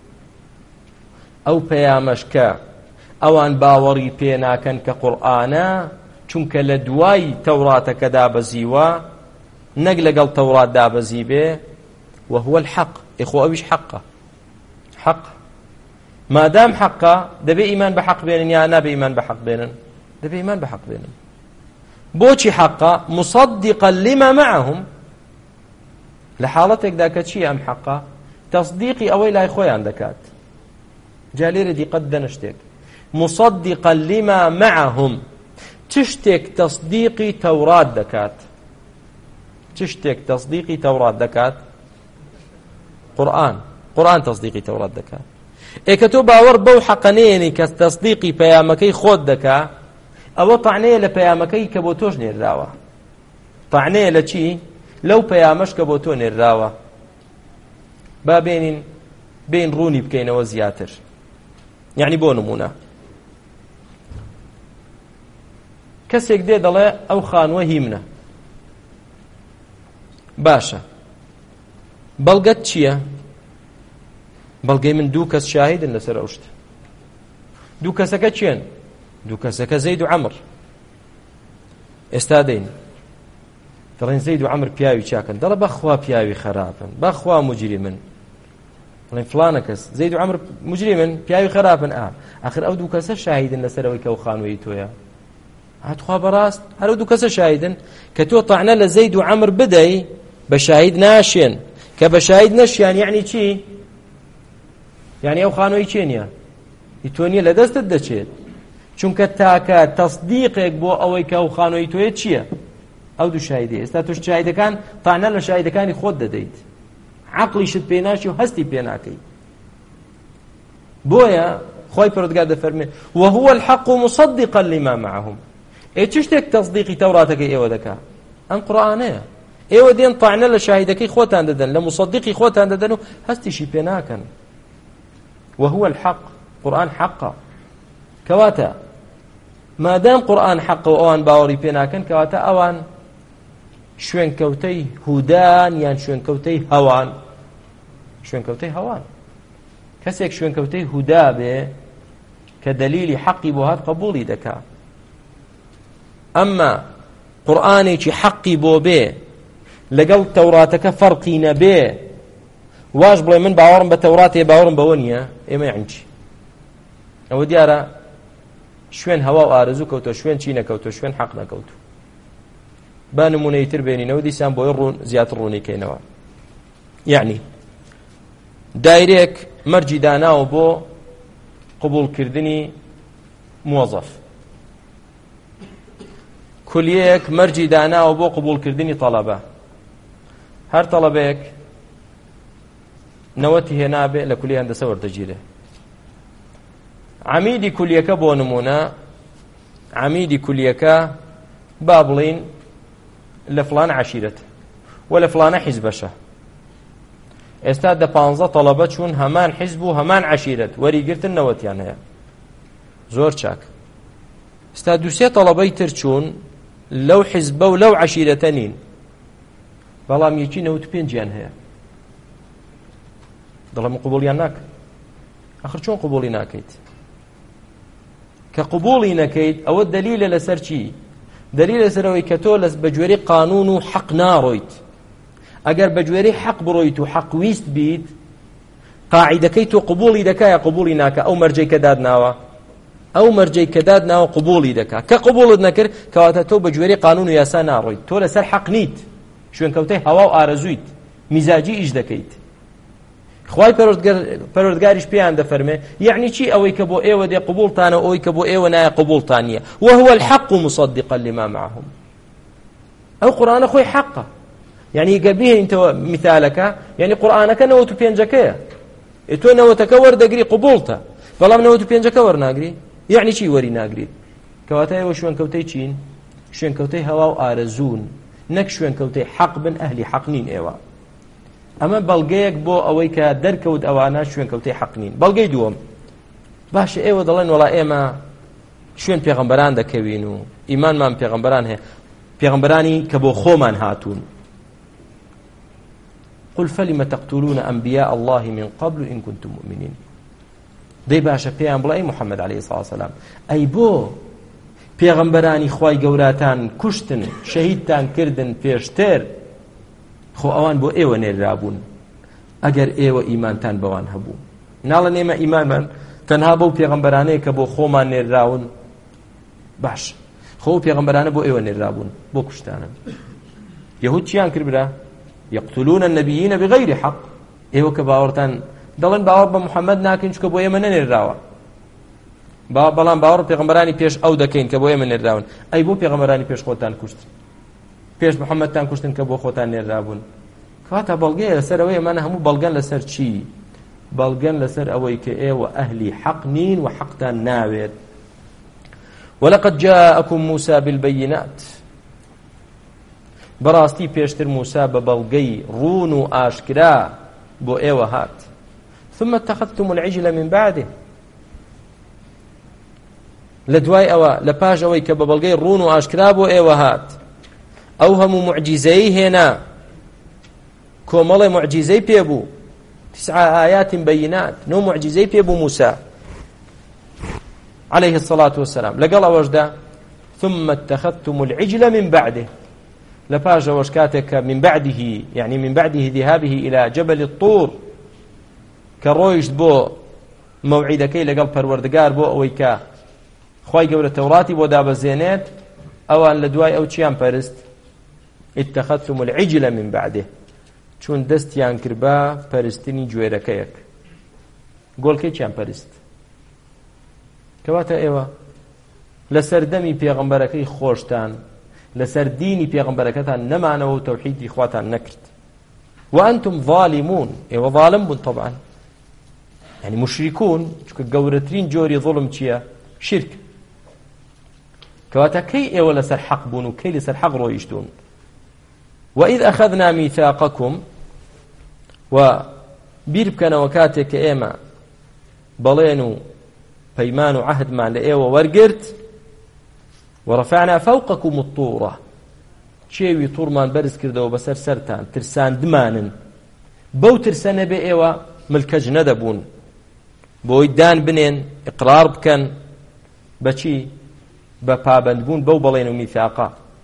ئەو پەیامەش کە ئەوان باوەڕی پێ ناکەن کە قورئانە چونکە لە دوای تەوراتەکە دابەزیوە نەک لەگەڵ تەورات دابەزی بێ، وهو الحق ئێخۆ ئەویش حەقە. حەق مادام حەقە دەبێ ئیمان بە حەق بێنن یا نابێ ئیمان بە حەق بێنن؟ دەبێ ئیمان بە حەق بێنن. بۆچی حەقە؟ مصدقا لما معهم، لە حاڵەتێکدا کە چی ئەم حەقە؟ تەصدیقی ئەوەی لای خۆیان دەکات. جا لێرە دیقەت دەنە شتێک، مصدقا لما معهم تشتێک تەصدیقی تەورات دەکات تشتێک تەصدیقی تەورات دەکات قورئان قورئان تەصدیقی تەورات دەکات ئێکە تۆ باوەڕ بەو حەقەنەیەنی کە تەصدیقی پەیامەکەی خۆت دەکا ئەوە تەعنەیە لە پەیامەکەی کە بۆ تۆش نێردراوە تەعنەیە لە چی؟ لەو پەیامەش کە بۆ تۆ نێردراوە با بێنین بین ڕوونی بکەینەوە زیاتر یعنی بۆ نمونە کەسێک دێ دەڵێ ئەو خانووە هی منە باشە بەڵگەت چییە؟ بەڵگەی من دوو کەس شاهیدن لەسەر ئەو شتە دوو کەسەکە چێن؟ دوو کەسەکە زەید و عەمر ئێستا دەین دەڵێن زەید و عەمر پیاوی چاکن دەڵێ بەخوا پیاوی خراپن بەخوا مجریمن دەڵێن فلانە کەس زەید و عەمر مجریمن پیاوی خراپن ئا ئاخر ئەو دوو کەسە شاهیدن لەسەر ئەوەی کە ئەو خانووەی تۆیە هاتخوا بەڕاست هەر ئەو دوو کەسە شاهیدن کە تۆ تەعنە لە زەید و عەمر بدەی بە شاهید ناشێن کە بە شاهید نەشیان یعنی چی؟ یعنی ئەو خانووەی چێ نییە تۆ نییە لە دەستت دەچێت چونکە تاکە تەصدیقێک بۆ ئەوەی کە ئەو خانووەی تۆیە چییە؟ ئەو دوو شاهیدی ئێستا تۆ شاهیدەکان تەعنە لە شاهیدەکانی خۆت دەدەیت عەقڵیشت پێ ناشی و هەستی پێ ناکەی بۆیە خۆی پەروەردگار دەفەرمێ وهو الحق مصدقا لما معهم ئێ چ شتێک تەصدیقی تەوراتەکەی ئێوە دەکا ئەم قورئانەیە ئێوە دێن تەعنە لە شاهیدەکەی خۆتان دەدەن لە مصدقی خۆتان دەدەن و هەستیشی پێ ناکەن وهو الحق قورئان حقا کەواتە مادام قورئان حق و ئەوان باوەڕی پێ ناکەن کەواتە ئەوان شوێنکەوتەی هودان یان شوێنکەوتەی هەوان شوێنکەوتەی هەوان کەسێک شوێنکەوتەی هودا بێ کە دەلیلی حەقی بۆ هات قبوڵی دەکا ئەمما قورئانێکی حەقی بۆ بێ لەگەڵ تەوراتەکە فەرقی نەبێ واش بڵێ من باوەڕم بە تەوراتێ باوەڕم بەوە نییە ئێمە یعنی چی؟ ئەوە دیارە شوێن هەوا و ئارەزوو کەوتە شوێن چی نەکەوتە شوێن حەق نەکەوتو با نمونەی تر بێنینەوە دیسان بۆی ڕوون زیاتر ڕوونیکەینەوە یعنی دایرێک مەرجی داناوە بۆ قبوڵکردنی موظف کولیەیەک مەرجی داناوە بۆ قبوڵکردنی تەڵەبە هەر تەڵەبەیەک نەوەتی هێنابێ لە کولی هەندەسە وەردەگیرێ عەمیدی کولیەکە بۆ نمونە عەمیدی کولیەکە با بڵین لە فڵان عەشیرەتە و لە فڵانە حیزبەشە ئێستا دە پانزە تەڵەبە چوون هەمان حیزب و هەمان عەشیرەت وەریگرتن نەوەتیان هەیە زۆر چاک ئێستا دووسێ تەڵەبەی تر چوون لەو حیزبە و لەو عەشیرەتە نین بەڵام یەکی نەوت و پێنجیان هەیە دەڵێم قبوڵیان ناکە ئەخر چۆن قبوڵی ناکەیت کە قبوڵی نەکەیت ئەوە دەلیلە لەسەر چی؟ دەلیلە لەسەرەوەی کە تۆ بە گوێرەی قانون و حەق ناڕۆیت ئەگەر بە گوێرەی حەق بڕۆیت و حەق ویست بیت قاعیدەکەی تۆ قبوڵی دەکایە قبوڵی ناکە ئەو مەرجەی کە دادناوە ئەو مەرجەی کە دادناوە قبوڵی دەکا کە قبوڵت نەکرد کەواتە تۆ بە گوێرەی قانون و یاسا ناڕۆیت تۆ لەسەر حەق نیت شوێنکەوتەی هەوا و ئارەزوویت میزاجی ئیش دەکەیت خوای پەروەردگاریش پێیان دەفەرمێ یعنی چی ئەوەی کە بۆ ئێوە دێ قبوڵتانە ئەوەی کە بۆ ئێوە نایە قبوڵتان نییە وهو الحق مصدقا لما معهم ئەو قورئانە خۆی حەقە یعنی گە بهێنیتەوە میثالەکە یعنی قورئانەکە نەوەت و پێنجەکەیە تۆ نەوەتەکە وەردەگری قبوڵتە بەڵام نەوەت و پێنجەکە وەرناگری یعنی چی وەری ناگریت کەواتە ئێوە شوێنکەوتەی چین شوێنکەوتەی هەوا و ئارەزوون نەک شوێنکەوتەی حەق بن ئەهلی حەق نین ئێوە ئەمە بەڵگەیەک بۆ ئەوەی کە دەرکەوت ئەوانە شوێنکەوتەی حەق نین بەڵگەی دووەم باشە ئێوە دەڵێن وەڵا ئێمە شوێن پێغەمبەران دەکەوین و ئیمانمان پێغەمبەران هەیە پێغەمبەرانی کە بۆ خۆمان هاتوون قل فلم تقتلون أنبياء الله من قبل إن كنتم مؤمنين دەی باشە پێیان بڵێ ئەی محەممەد عەلەیهی سڵاو وسەلام ئەی بۆ پێغەمبەرانی خوای گەوراتان کوشتن شەهیدتان کردن پێشتر خۆ ئەوان بۆ ئێوە نێرابوون ئەگەر ئێوە ئیمانتان بەوان هەبوو ناڵەن ئێمە ئیمانمان تەنها بەو پێغەمبەرانەیە کە بۆ خۆمان نێراون باش خۆ پێغەمبەرانە بۆ ئێوە نێرابوون بۆ کوشتانن یەهود چیان کرد برا يقتلون النبيين بغير حق ئێوە کە باوەڕتان دەڵێن باوەڕ بە محەممەد ناکەین چکە بۆ ئێمە نەنێراوە با بەڵام باوەڕ پێغەمبەرانی پێش ئەو دەکەین کە بۆ ئێمە نێردراون. ئەی بۆ پێغەمبەرانی پێش خۆتان کوشتن، پێش محەممەدتان کوشتن کە بۆ خۆتان نێردرابوون؟ کەواتە بەڵگەیە لەسەر ئەوەی ئەمانە هەموو بەڵگەن لەسەر چی؟ بەڵگەن لەسەر ئەوەی کە ئێوە ئەهلی حەق نین و حەقتان ناوێت. ولقد جاءكم موسى بالبينات، بەڕاستی پێشتر موسا بە بەڵگەی ڕون و ئاشکرا بۆ ئێوە هات. ثم اتخذتم العجل من بعده، لە دوای ئەوە لە پاش ئەوەی کە بە بەڵگەی ڕون و ئاشکرا بۆ ئێوە هات ئەو هەموو معجزەی هێنا، کۆمەڵی معجزەی پێبوو، تسع آيات بينات، نو معجزەی پێبوو موسا عليه الصلاة والسلام. لەگەڵ ئەوەشدا ثم اتخذتم العجل من بعده، لپاش ئەوەش کاتێک کە من بعده يعني من بعده ذهابه إلى جبل الطور کە ڕۆیشت بۆ مەوعیدەکەی لەگەڵ پەروەردگار بۆ ئەوەی کە خوای گەورە تەوڕاتی بۆ دابەزێنێت، ئەوان لە دوای ئەو چیان پەرست؟ اتخذتم العجل من بعده، چون دەستیان کرد بە پەرستنی گوێرەکەیەک. گۆڵکەی چیان پەرست؟ کەواتە ئێوە لەسەر دەمی پێغەمبەرەکەی خۆشتان، لەسەر دینی پێغەمبەرەکەتان نەمانەوە و تەوحیدی خواتان نەکرد. وأنتم ظالمون، ئێوە ظالم بوون طبعا، يعني مشركون، چونکە گەورەترین جۆری ظلم چییە؟ شرک. کەواتە کەی ئێوە لەسەر حەق بوون و کەی لەسەر حەق ڕۆیشتون؟ وإذ أخذنا ميثاقكم، و بیر بکەنەوە کاتێک کە ئێمە بەڵێن و پەیمان و عەهدمان لە ئێوە وەرگرت، ورفعنا فوقكم الطورة، چێوی توڕمان بەرز کردەوە بەسەر سەرتان، ترساندمانن، بەو ترسەنە بێ ئێوە ملکەج نەدەبوون، بۆی دان بنێن ئیقرار بکەن بەچی؟ بە پابەندبوون بەو بەڵێن و میثاقە.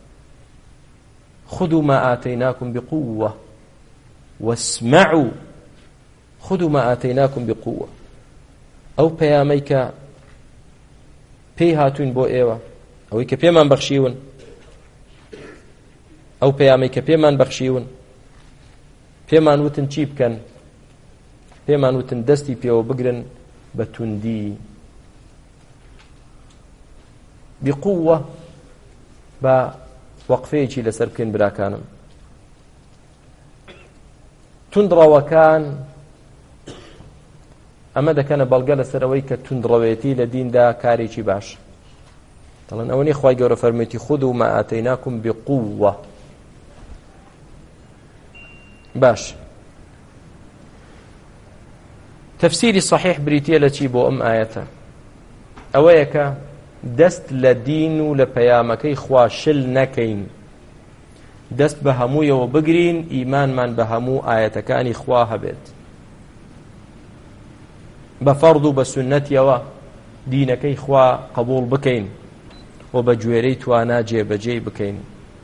خذوا ما آتيناكم بقوة واسمعوا، خذوا ما آتيناكم بقوة، ئەو پەیامەی کە پێی هاتوین بۆ ئێوە، ئەوەی کە پێمان بەخشیون، ئەو پەیامەی کە پێمان بەخشیون، پێمان وتن چی بکەن؟ پێمان وتن دەستی پێوە بگرن بە توندی، بقوة، بە وەقفەیەکی لەسەر بکەین براکانم. توندڕەوەکان ئەمە دەکەنە بەڵگە لەسەر ئەوەی کە توندڕەوێتی لە دیندا کارێکی باش. دەڵێن ئەوە نی خوای گەورە فەرمێتی خذوا ما آتيناكم بقوة. باش، تفسیری صحیح بریتیە لە چی بۆ ئەم ئاەتە؟ ئەوەیە کە دەست لە دین و لە پەیامەکەی خوا شل نەکەین، دەست بە هەموویەوە بگرین، ئیمانمان بە هەموو ئاەتەکانی خوا هەبێت، بە فەرد و بە سونەتیەوە دینەکەی خوا قبول بکەین و بە گوێرەی توانا جێبەجێی بکەین.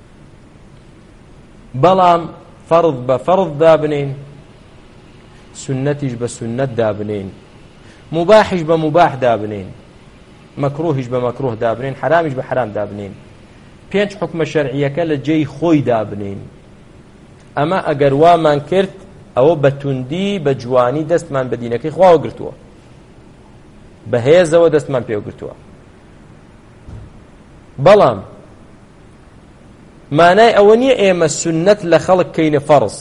بەڵام فەرد بە فەرد دابنین، سنەتیش بە سنەت دابنین، مباحیش بە مباح دابنین، مەکروهیش بە مەکروه دابنین، حرامیش بە حرام دابنین، پێنج حکمە شەرعیەکە لە جێی خۆی دابنین. ئەمە ئەگەر وامان کرد ئەوە بە توندی بە جوانی دەستمان بە دینەکەی خواوە گرتووە، بە هێزەوە دەستمان پێوە گرتووە. بەڵام مانای ئەوە نییە ئێمە سنەت لە خەڵک کەینە فەرز،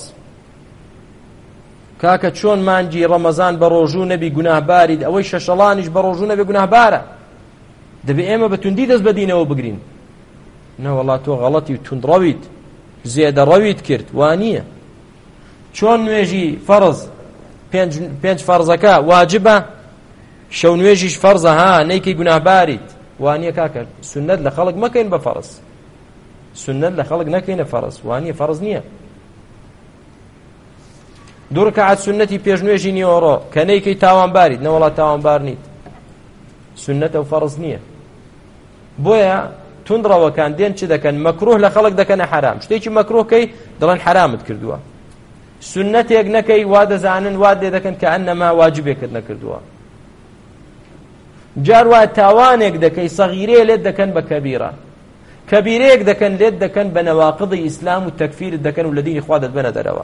کاکە چۆن مانجی ڕەمەزان بە ڕۆژوو نەبی گوناهباریت، ئەوەی شەشەڵانیش بە ڕۆژوو نەبی گوناهبارە، دەبێ ئێمە بە توندی دەست بە دینەوە بگرین. نەوەڵا تۆ غەڵەتی و توندڕەویت، زێدەڕەویت کرد، وانییە. چۆن نوێژی فەرز پێنج پێنج فەرزەکە واجبە، شەو نوێژیش فەرزە، ها نەیکەی گوناهباریت، وانییە کاکە سنەت لە خەڵک مەکەین بە فەرز، سنەت لە خەڵک نەکەینە فەرز، وانییە فەرز نییە. دوو ڕەکەعەت سنەتی پێش نوێژی نیوەڕۆ کە نەیکەی تاوانباریت، نەوەڵا تاوانبار نیت، سنەتە و فەرز نییە. بۆیە توندڕەوەکان دێن چ دەکەن؟ مەکروه لە خەڵک دەکەنە حرام، شتێکی مەکروهکەی دەڵێن حرامت کردووە، سنەتێک نەکەی وا دەزانن وا دێ دەکەن کە ئەنەما واجبێکت نەکردووە. جار وایە تاوانێک دەکەی سەغیرەیە لێت دەکەن بە کەبیرە، کەبیرەیەک دەکەن لێت دەکەن بە نەواقضی ئیسلام و تەکفیرت دەکەن و لە دینی خوا دەتبەنە دەرەوە.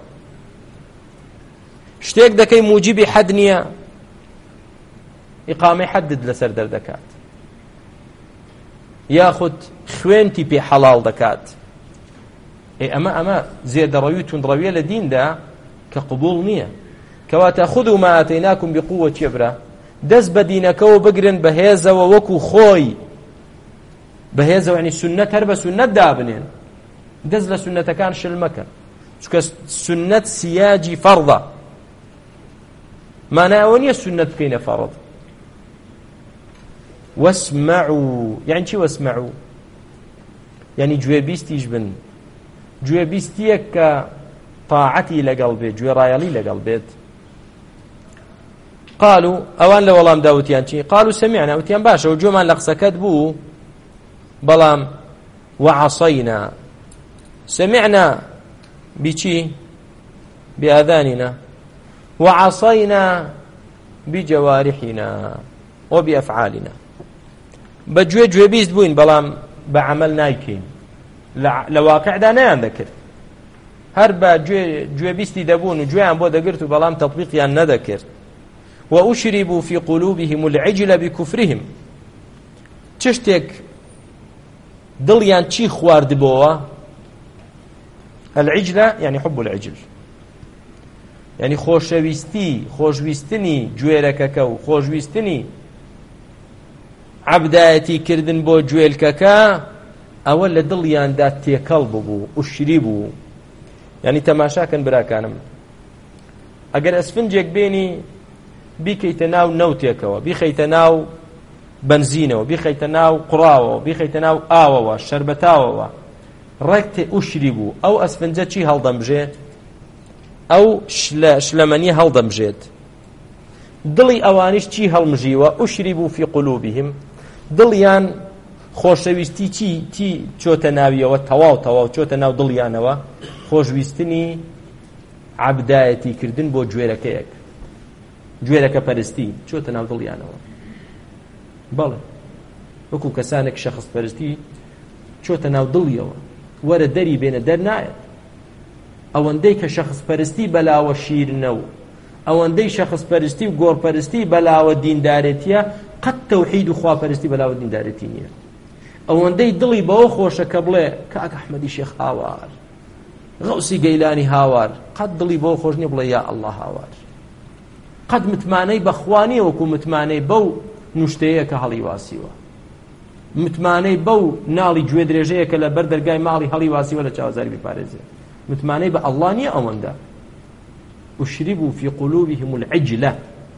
شتێک دەکەی موجیبی حەد نییە، ئیقامەی حەدت لەسەر دەردەکات، یاخود خوێنتی پێ حەڵاڵ دەکات. ئێ ئەمە ئەمە زێدەڕەوی و توندڕەویە لە دیندا کە قبوڵ نییە. کەواتە خودوا ما ئاتەیناکم بقووە چێ برا دەست بە دینەکەەوە بگرن بەهێزەوە وەکو خۆی بەهێزەوە ینی سونەت هەر بە سونەت دابنێن دەست لە سونەتەکان شل مەکەن چونکە سونەت سیاجی فەڕدە مانای ئەوە نییە سونەت بکەینە فەڕد. واسمعوا یعنی چی واسمعوا یعنی گوێبیستیش بن گوێبیستیەک کە طاعەتی لەگەڵ بێت گوێڕایەڵی لەگەڵ بێت. قالوا ئەوان لە وەڵام داوتیان چی قالوا سمعنا وتیان باشە و گوێمان لە قسەکەت بوو بەڵام وعصينا سمعنا بچی بآذاننا وعصينا بجوارحنا وبأفعالنا بجوێ گوێبیست بووین بەڵام بە عەمەل نایکەین لە واقعدا نەیان دەکرد هەر بە گوێبیستی دەبوون و گوێیان بۆ دەگرت و بەڵام تەطبیقیان نەدەکرد. وأشربوا في قلوبهم العجل بكفرهم چ شتێک دڵیان چی خواردبەوە العجل يعني حب العجل يعني خۆشەویستی خۆشویستنی گوێرەکەکە و خۆشویستنی عەبدایەتی کردن بۆ گوێلکەکە ئەوە لە دڵیاندا تێکەڵ ببوو ئوشری بوو. یعنی تەماشاکەن براکانم ئەگەر ئەسفنجێک بێنی بیکەیتە ناو نەوتێکەوە بیخەیتە ناو بنزینەوە بیخەیتە ناو قوڕاوەوە بیخەیتە ناو ئاوەوە شەربەتاوەوە ڕێک تێ ئوشری بوو ئەو ئەسفنجە چی هەڵدەمژێت ئەو شلەمەنی هەڵدەمژێت. دڵی ئەوانیش چی هەڵمژیوە ئوشری بوو فی قلوبهم دڵیان خۆشەویستی چی چی چۆتە ناویەوە تەواو تەواو چۆتە ناو دڵیانەوە خۆشویستنی عەبدایەتی کردن بۆ گوێرەکەیەک گوێرەکە پەرستی چۆتە ناو دڵیانەوە. بەڵێ وەکو کەسانێک شەخص پەرستی چۆتە ناو دڵیەوە وەرە دەری بێنە دەرنایەت. ئەوەندەی کە شەخص پەرستی بەلاوە شیرنە و ئەوەندەی شەخص پەرستی و گۆڕپەرستی بەلاوە دیندارێتیە قەت تەوحید و خواپەرستی بەلاوە دیندارێتی نییە. ئەوەندەی دڵی بەوە خۆشە کە بڵێ کاک ئەحمەدی شێخ هاوار غەوسی گەیلانی هاوار قەت دڵی بەوە خۆش نییە بڵێ یا ئەڵڵا هاوار قەت متمانەی بەخوانیە وەکو متمانەی بەو نوشتەیە کە هەڵی واسیوە متمانەی بەو ناڵی گوێ درێژەیە کە لە بەر دەرگای ماڵی هەڵی واسیوە لە چاوەزاری بپارێزێ متمانەی بە ئەڵڵا نییە ئەوەندە. وشربوا في قلوبهم العجلة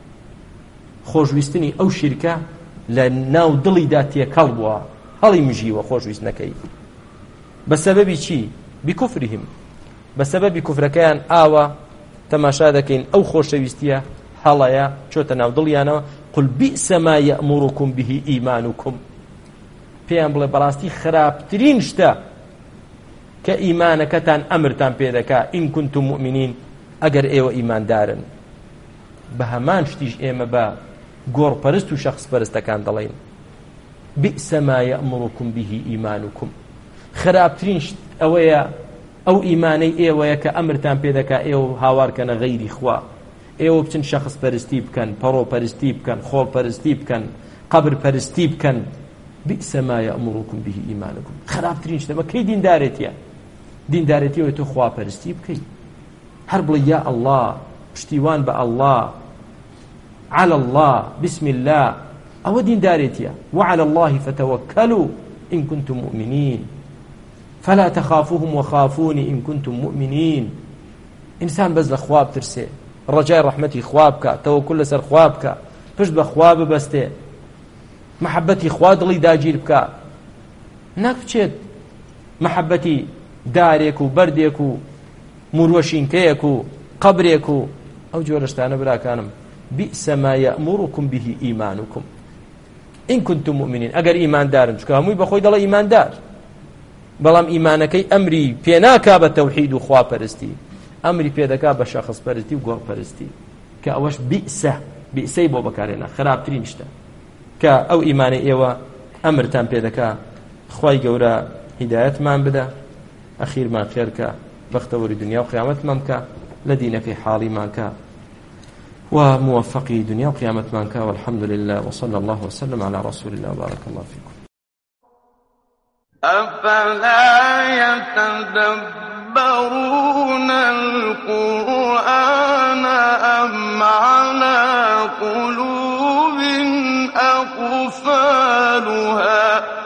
خۆشویستنی ئەو شیرکە لە ناو دڵیدا تێکەڵ بووە هەڵی مژیوە خۆشویست نەکەی بە سەبەبی چی بکوفرهم بە سەبەبی کوفرەکەیان ئاوە تەماشا دەکەین ئەو خۆشەویستیە هەڵەیە چۆتە ناو دڵیانەوە. قل بئس ما يأمركم به إيمانكم پێیان بڵێ بەڕاستی خراپترین شتە کە ئیمانەکەتان ئەمرتان پێ دەکا ئین كنتم مؤمنین ئەگەر ئێوە ئیماندارن. بە هەمان شتیش ئێمە بە گۆڕپەرست و شەخص پەرستەکان دەڵێن بئس ما يأمركم به إيمانكم خراپترین شت ئەوەیە ئەو ئیمانەی ئێوەیە کە ئەمرتان پێ دەکا ئێوە هاوارکەنە غەیری خوا ئێوە بچن شەخص پەرستی بکەن پەڕۆ پەرستی بکەن خۆڵ پەرستی بکەن قەبر پەرستی بکەن. بئس ما يأمركم به إيمانكم خراپترین شتە بە کەی دیندارێتیە دیندارێتیەوە تۆ خوا پەرستی بکەی هەر بڵێ یا ئەڵڵا پشتیوان بە ئەڵڵا على الله بسم الله ئەوە دیندارێتیە. وعلى الله فتوكلوا إن كنتم مؤمنين فلا تخافوهم وخافوني إن كنتم مؤمنين. إنسان بەس لە خوا بترسێ ڕەجای ڕەحمەتی خوا بکە تەوەکل لەسەر خوا بکە پشت بە خوا ببەستێ محەبەتی خوا دڵی داگیر بکە نەک بچێت محەبەتی دارێک و بەردێک و مروەشینکەیەک و قەبرێک و ئەو جۆرە شتانە براکانم. بئس ما يأمركم به إيمانكم إن كنتم مؤمنين ئەگەر ئیماندارن چکە هەمووی بەخۆی دەڵێ ئیماندار بەڵام ئیمانەکەی ئەمری پێناکا بە تەوحید و خواپەرستی ئەمری پێدەکا بە شەخص پەرستی و گۆڕپەرستی کە ئەوەش بئسە بئسەی بۆ بەکارێنا خراپترین شتە کە ئەو ئیمانەی ئێوە ئەمرتان پێدەکا. خوای گەورە هیدایەتمان بدە ئەخیرمان خێرکە بەختەوەری دنیا و قیامەتمان بکە لە دینەکەی حاڵیمان کە وموفقي دنيا وقيامة مانكا والحمد لله وصلى الله وسلم على رسول الله وبارك الله فيكم. أفلا يتدبرون القرآن أم على قلوب أقفالها